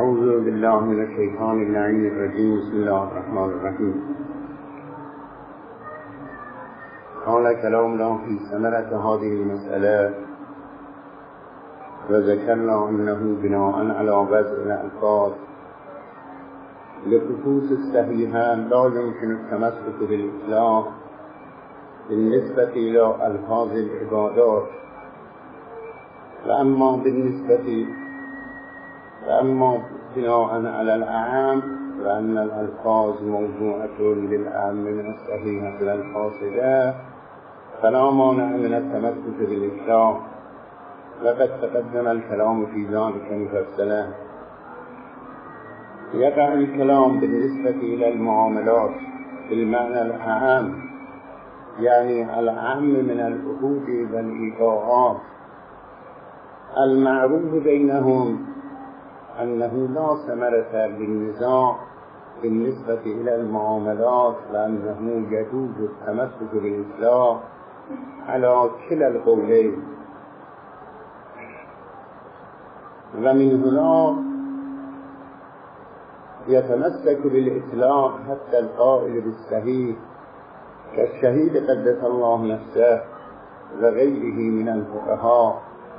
أعوذ بالله من الشيطان اللعين الرجيم. بسم الله الرحمن الرحيم. كان كلامنا في ثمرة هذه المسألة وذكرنا أنه بناء على وضع الألفاظ لخصوص الصحيحة لا يمكن التمسك بالإطلاق بالنسبة إلى ألفاظ العبادات، وأما بناء على الأعام وأن الألفاظ موضوعة للأعم من الصحيحة إلى الفاصلة فلا مانع من التمسك بالإطلاق، وقد تقدم الكلام في ذلك مفصلا. يقع الكلام بالنسبة إلى المعاملات بالمعنى الأعم، يعني الأعم من العقود والإيقاعات. المعروف بينهم أنه لا ثمرة للنزاع بالنسبة إلى المعاملات، لأنه يجوز التمسك بالإطلاق على كلا القولين. ومن هنا يتمسك بالإطلاق حتى القائل بالصحيح كالشهيد قدس الله نفسه وغيره من الفقهاء.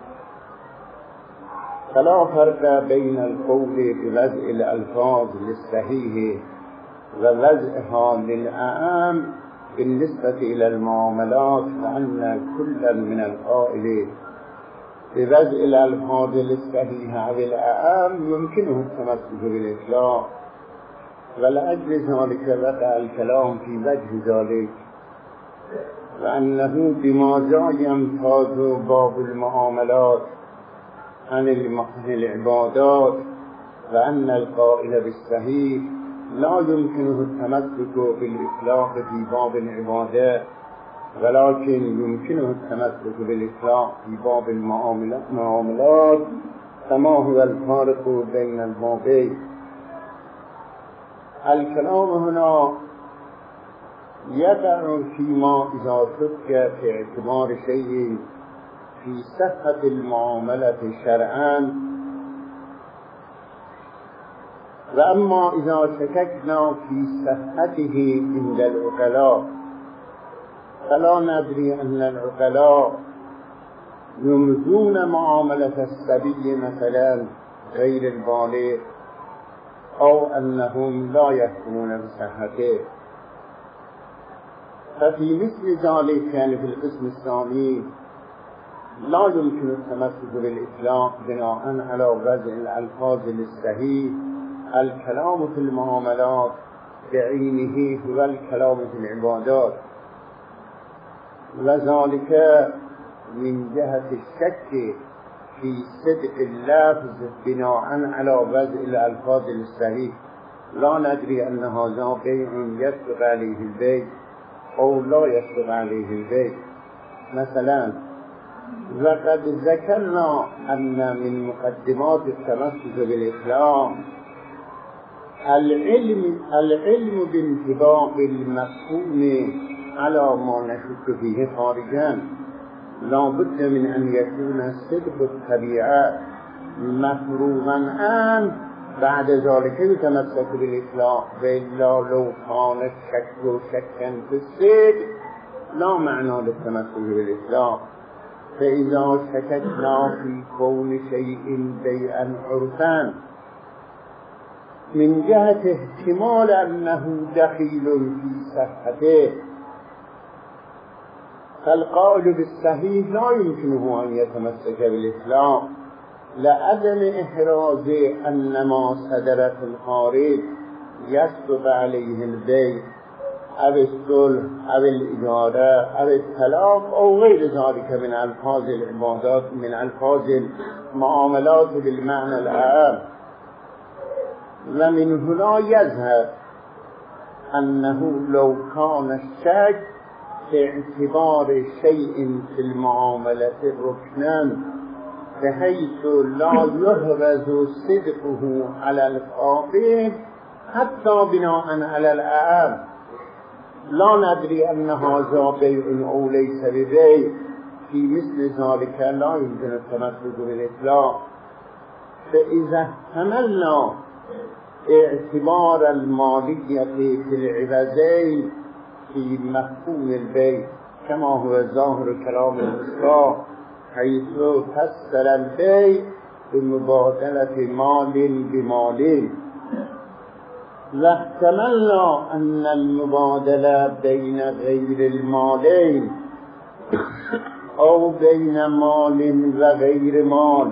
فلا فرق بين القول بوضع الألفاظ للصحيح ووضعها للأعام بالنسبة إلى المعاملات، وأن كلا من القائل بوضع الألفاظ للصحيح والأعام يمكنه التمسك بالإطلاق. ولأجل ذلك وقع الكلام في وجه ذلك، وأنه بما جاء يمتاز باب المعاملات عن العبادات، وأن القائل بالصحيح لا يمكنه التمسك بالإطلاق في باب العبادات، ولكن يمكنه التمسك بالإطلاق في باب المعاملات، كما هو الفارق بين البابين. الكلام هنا يقع فيما إذا ترك في اعتبار شيء في صحة المعاملة شرعا، وأما إذا شككنا في صحته عند العقلاء فلا ندري أن العقلاء يمزون معاملة الصبي مثلا غير البالغ، أو أنهم لا يحكمون بصحته. ففي مثل ذلك يعني في القسم الثاني لا يمكن التمسك بالإطلاق بناء على وضع الألفاظ للصحيح. الكلام في المعاملات بعينه هو الكلام في العبادات، وذلك من جهة الشك في صدق اللفظ بناء على وضع الألفاظ للصحيح. لا ندري أن هذا بيع يصدق عليه البيع أو لا يصدق عليه البيع. مثلا وقد ذكرنا أن من مقدمات التمسك بالإطلاق العلم بانطباق المفهوم على ما نشك فيه خارجا. لا بد من أن يكون صدق الطبيعة مفروغا عنه، بعد ذلك يتمسك بالإطلاق. وإلا لو كان الشك شكا في الصدق لا معنى للتمسك بالإطلاق. فإذا شككنا في كون شيء بيعا عرفا من جهة احتمال أنه دخيل في صحته، فالقائل بالصحيح لا يمكنه أن يتمسك بالإطلاق، لعدم إحراز أن ما صدر في الخارج يصدق عليه البيع أو الصلح أو الإجارة أو الطلاق أو غير ذلك من ألفاظ العبادات، من ألفاظ المعاملات بالمعنى العام. ومن هنا يظهر أنه لو كان الشك في اعتبار شيء في المعاملة ركنا بحيث لا يهرز صدقه على الفاقد حتى بناء على الأعام، لا ندري أن هذا بيع أو ليس ببيع، في مثل ذلك لا يمكن التمسك بالإطلاق. فإذا احتملنا اعتبار المالية في العوضين في مفهوم البيع كما هو ظاهر كلام المصطلح، حيث فسر البيع بمبادلة مال بمال، واحتملنا أن المبادلة بين غير المالين أو بين مال وغير مال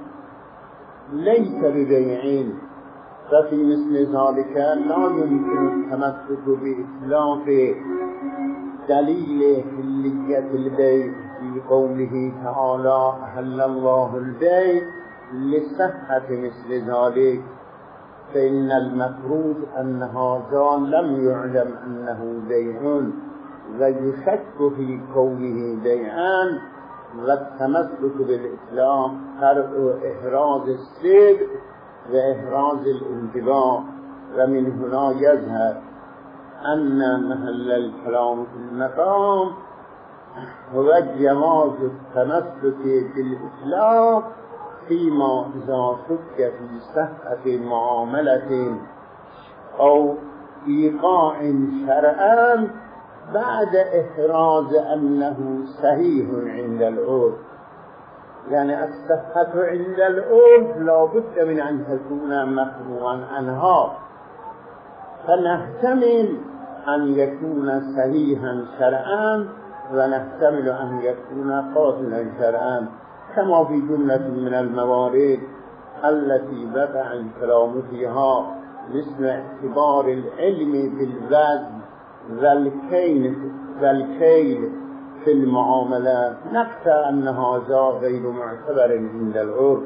ليس ببيعين، ففي مثل ذلك لا يمكن التمسك بإطلاق دليل حلية البيع في قوله تعالى أحل الله البيع لصحة مثل ذلك، فإن المفروض أن هذا لم يعلم أنه بيع ويشك في كونه بيعا، والتمسك بالإسلام فرع إحراز الصدق وإحراز الانتباه. ومن هنا يظهر أن محل الكلام في المقام هو جواز التمسك بالإسلام فيما إذا شك في صحة معاملة أو إيقاع شرعا بعد إحراز أنه صحيح عند العرف. يعني الصحة عند العرف لا بد من أن تكون مفروغا عنها، فنحتمل أن يكون صحيحا شرعا ونحتمل أن يكون قاتلا شرعا، كما في جملة من الموارد التي وقع الكلام فيها، مثل اعتبار العلم بالوزن والكيل في المعاملات، نقطة أن هذا غير معتبر عند العرف،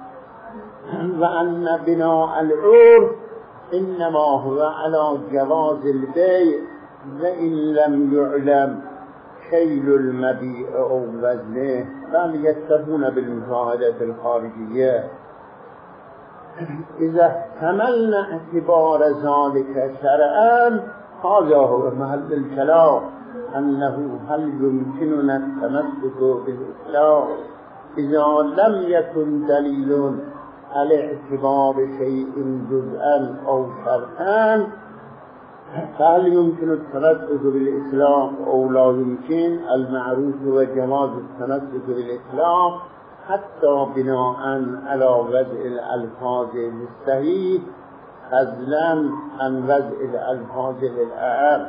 وأن بناء العرف إنما هو على جواز البيع وإن لم يعلم كيل المبيع أو وزنه، بل يكتفون بالمشاهدة الخارجية. إذا احتملنا اعتبار ذلك شرعا، هذا هو محل الكلام، أنه هل يمكننا التمسك بالإسلام إذا لم يكن دليل على اعتبار شيء جزءا أو شرطا، فهل يمكن التمسك بالإسلام أو لا يمكن؟ المعروف هو جواز التمسك بالإسلام حتى بناء على وضع الألفاظ الصحيح فضلا عن وضع الألفاظ للأعم.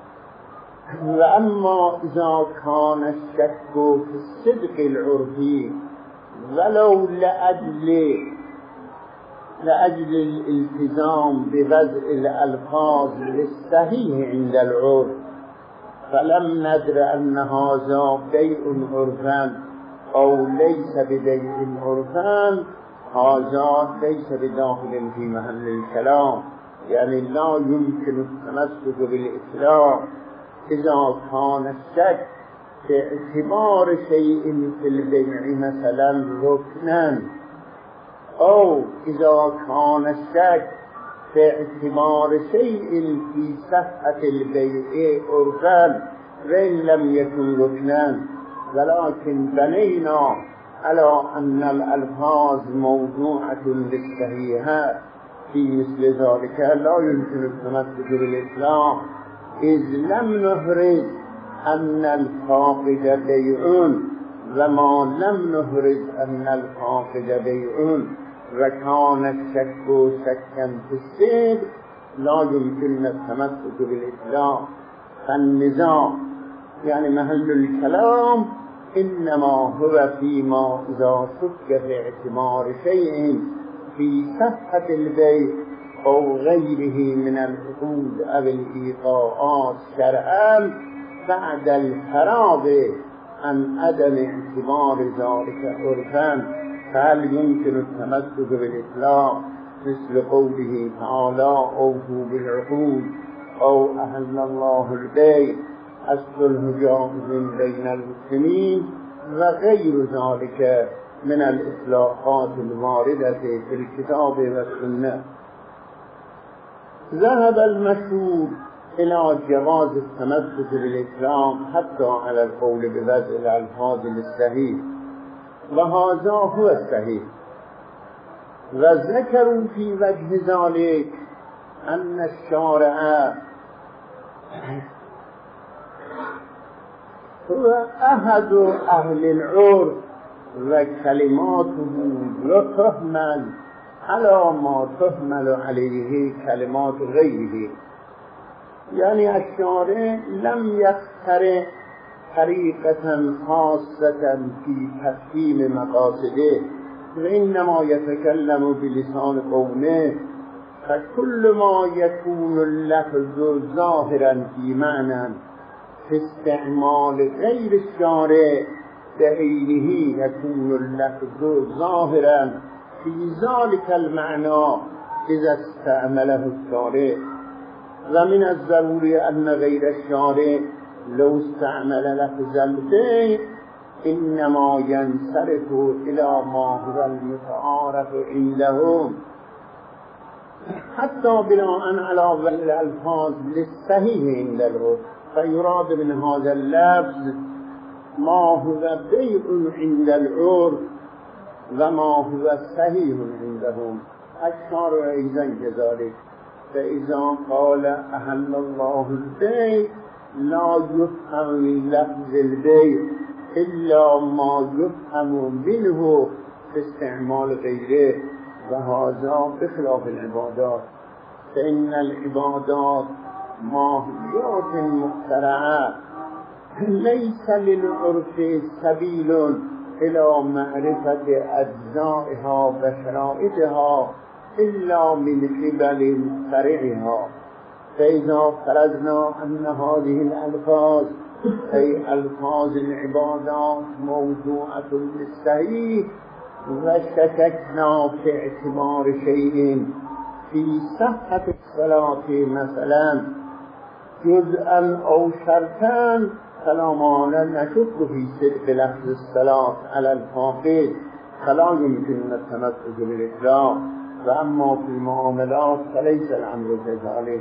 وأما إذا كان الشك في الصدق العرفي ولو لأجل الالتزام بوضع الألفاظ الصحيح عند العرف، فلم ندر أن هذا بيع عرفا أو ليس ببيع عرفا، هذا ليس بداخل في محل الكلام. يعني لا يمكن التمسك بالإسلام إذا كان الشك في اعتبار شيء في البيع مثلا ركنا، أو إذا كان الشك في اعتبار شيء في صحة البيع عرفا وإن لم يكن ركنا، ولكن بنينا على أن الألفاظ موضوعة للصحيحة في مثل ذلك لا يمكن التمسك بالإسلام، إذ لم نفرض أن الفاقد بيع وما لم نفرض أن الفاقد بيع، وكان الشك شكا في الصدق لا يمكن التمسك بالإسلام. فالنزاع يعني محل الكلام إنما هو فيما إذا شك في اعتبار شيء في صحة البيع أو غيره من العقود أو الإيقاعات شرعا بعد الفراغ عن عدم اعتبار ذلك عرفا، فهل يمكن التمسك بالإسلام مثل قوله تعالى أوفوا بالعقود أو أحل الله البيع الصلح جائز بين المسلمين وغير ذلك من الإصلاحات الواردة في الكتاب والسنة. ذهب المشهور إلى جواز التمسك بالإسلام حتى على القول بوضع الألفاظ الصحيح، وهذا هو الصحيح، و ذکروا فی وجه ذلك ان الشارع هو احد اهل العرف و کلماته لا تحمل على ما تحمل علیه کلمات غیره. یعنی الشارع لم یخترع طریقة خاصة فی تفهیم مقاصده و انما یتکلم بلسان قومه، فكل ما يكون اللفظ ظاهرا في معنى في استعمال غير الشارع بعينه يكون اللفظ ظاهرا في ذلك المعنى إذا استعمله الشارع. ومن الضروري أن غير الشارع لو استعمل لفظ البيع إنما ينصرف إلى ما هو المتعارف عندهم حتى بناء على الألفاظ للصحيح عند العرف، فيراد من هذا اللفظ ما هو بيع عند العرف وما هو صحيح عندهم. الشارع أيضا كذلك، فإذا قال أحل الله البيع لا يفهم من لفظ البيع إلا ما يفهم منه في استعمال غيره، وهذا بخلاف العبادات، فإن العبادات ماهيات مخترعة ليس للعرف سبيل إلى معرفة أجزائها وشرائطها إلا من قبل فرعها. فإذا فرضنا أن هذه الألفاظ أي ألفاظ العبادات موضوعة للصحيح، وشككنا في اعتبار شيء في صحة الصلاة مثلا جزءا أو شرطا فلا مانع نشك في صدق لفظ الصلاة على الفاقد، فلا يمكن التمسك بالإطلاق. وأما في المعاملات فليس الأمر كذلك،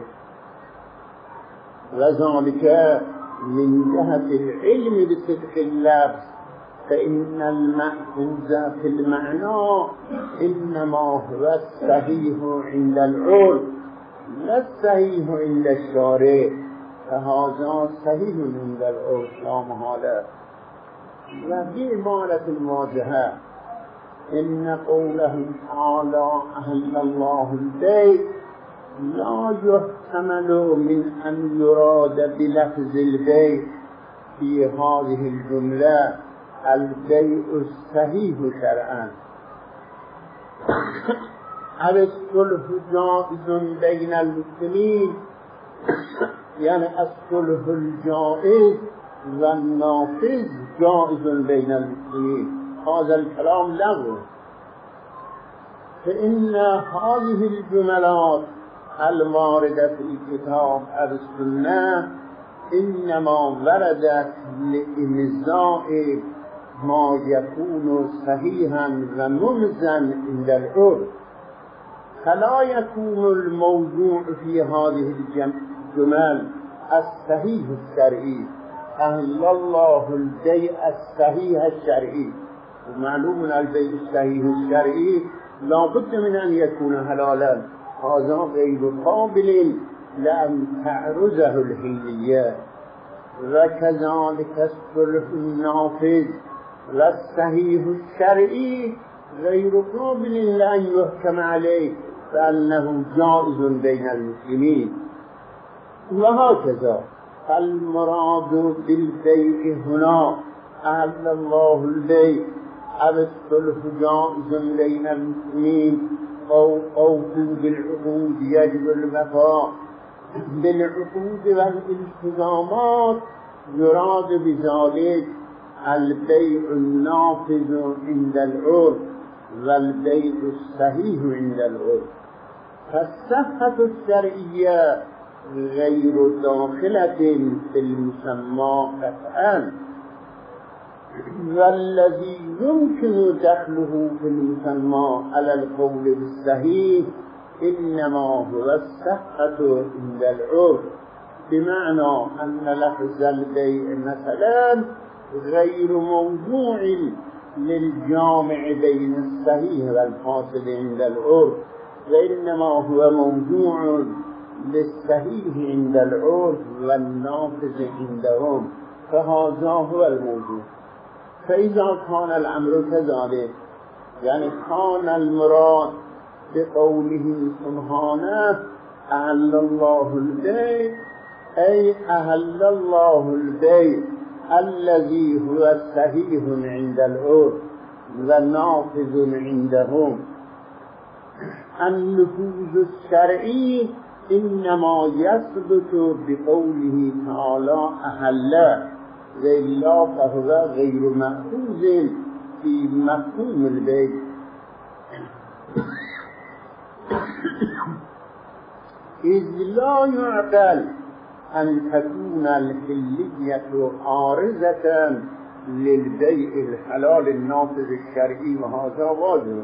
وذلك من جهة العلم بصدق اللفظ، فإن المأخوذ في المعنى إنما هو الصحيح عند العرف لا الصحيح عند الشارع، فهذا صحيح عند العرف لا محالة. وبعبارة واضحة إن قوله تعالى أحل الله البيع لا يحتمل من أن يراد بلفظ البيع في هذه الجملة البيع الصحيح شرعا، أو الصلح جائز بين المسلمين، يعني الصلح الجائز والنافذ جائز بين المسلمين. هذا الكلام لغو، فإن هذه الجملات الواردة في الكتاب أو السنة إنما وردت لإمضاء ما يكون صحيحا وممزا عند العرف، فلا يكون الموضوع في هذه الجمل الصحيح الشرعي. أهل الله البيع الصحيح الشرعي، ومعلوم البيع الصحيح الشرعي لا بد من أن يكون حلالا، هذا غير قابل لأن تعرضه الحليات. وكذلك الصلح النافذ والصحيح الشرعي غير قابل لأن يحكم عليه فأنه جائز بين المسلمين. وهكذا المراد بالبيع هنا أحل الله البيع أو الصلح جائز بين المسلمين أو أوفوا بالعقود يجب الوفاء بالعقود والالتزامات، يراد بذلك البيع النافذ عند العرف والبيع الصحيح عند العرف. فالصحة الشرعية غير داخلة في المسمى قطعا، والذي يمكن دخله في المسمى على القول بالصحيح إنما هو الصحة عند العرف، بمعنى أن لفظ البيع مثلا غير موضوع للجامع بين الصحيح والفاسد عند العرف وإنما هو موضوع للصحيح عند العرف والنافذ عندهم فهذا هو الموضوع. فإذا كان الأمر كذلك يعني كان المراد بقوله سبحانه أحل الله البيع أي أحل الله البيع الذي هو صحيح عند العرف ونافذ عندهم. النفوذ الشرعي إنما يثبت بقوله تعالى أحل وإلا فهو غير مأخوذ في مفهوم البيع. إذ لا يعقل أن تكون الحلية عارضة للبيع الحلال النافذ الشرعي وهذا واجب.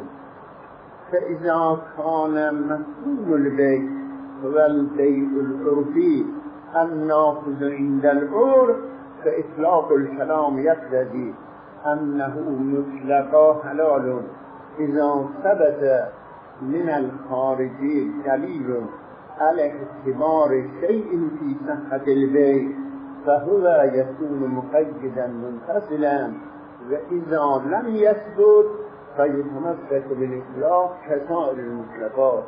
فإذا كان مفهوم البيع هو البيع العرفي النافذ عند العرف فإطلاق الكلام يقتضي أنه مطلقا حلال إذا ثبت من الخارجي دليل على اعتبار شيء في صحة البيع فهو يكون مقيدا منفصلا، وإذا لم يثبت فيتمسك بالإطلاق كسائر المطلقات.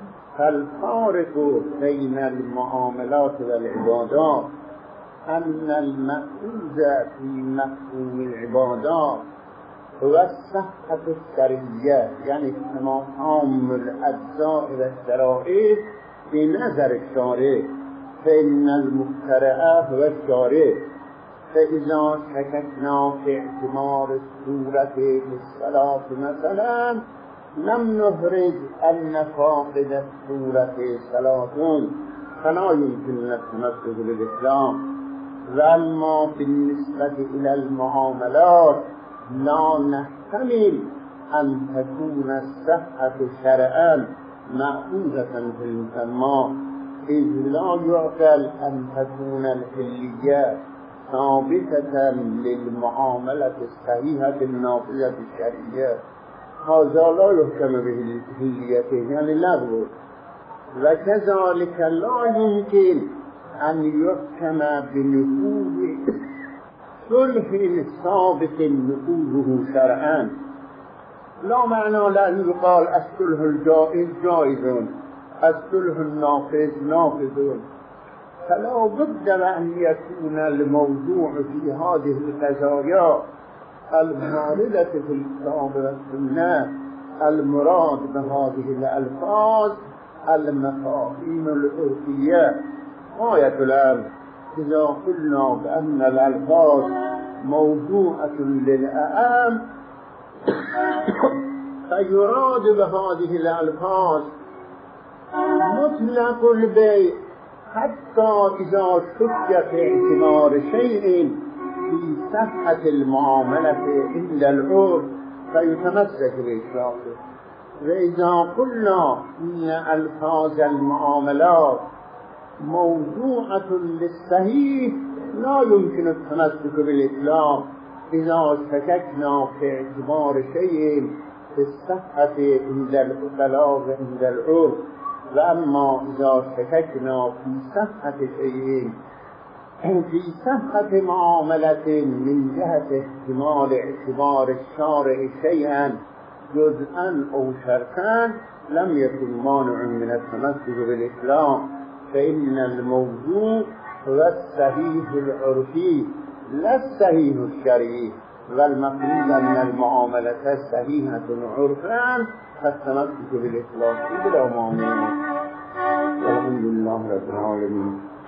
فالفارق بين المعاملات والعبادات أن المأخوذ في مفهوم العبادات هو الصحة الشرعية يعني تمام الأجزاء والشرائط في نظر الشارع، فإن المخترع هو الشارع. فإذا شككنا في اعتبار الصورة في الصلاة مثلا لم نفرض أن فاقد الصورة صلاة فلا يمكن التمسك بالإسلام. وأما بالنسبة إلى المعاملات لا نحتمل أن تكون الصحة شرعا مأخوذة في المسمى، إذ لا يعقل أن تكون الحلية ثابتة للمعاملة الصحيحة النافذة الشرعية. هذا لا يحكم به الحلية يعني لغو. وكذلك لا يمكن أن يحكم بنفوذ صلح ثابت نفوذه شرعا. لا معنى لا يقال الصلح الجائز جائز الصلح النافذ نافذ. فلا بد أن يكون الموضوع في هذه القضايا المواردة في الكتاب والسنة المراد بهذه الألفاظ المفاهيم العرفية غاية الأمر. إذا قلنا بأن الألفاظ موضوعة للأعام فيراد بهذه الألفاظ مطلق البيع حتى إذا شك في اعتبار شيء في صحة المعاملة عند العرف فيتمسك بإشراقه. وإذا قلنا إن ألفاظ المعاملات موضوعة للصحيح لا يمكن التمسك بالإطلاق إذا شككنا في اعتبار شيء في الصحة عند العقلاء وعند العرف. وأما إذا شككنا في صحة شيء في صحة معاملة من جهة احتمال اعتبار الشارع شيئا جزءا أو شرطا لم يكن مانع من التمسك بالإسلام، فإن الموضوع هو الصحيح العرفي لا الصحيح الشرعي. والمفروض أن المعاملة صحيحة عرفا فالتمسك بالإسلام بلا مانع. والحمد لله رب العالمين.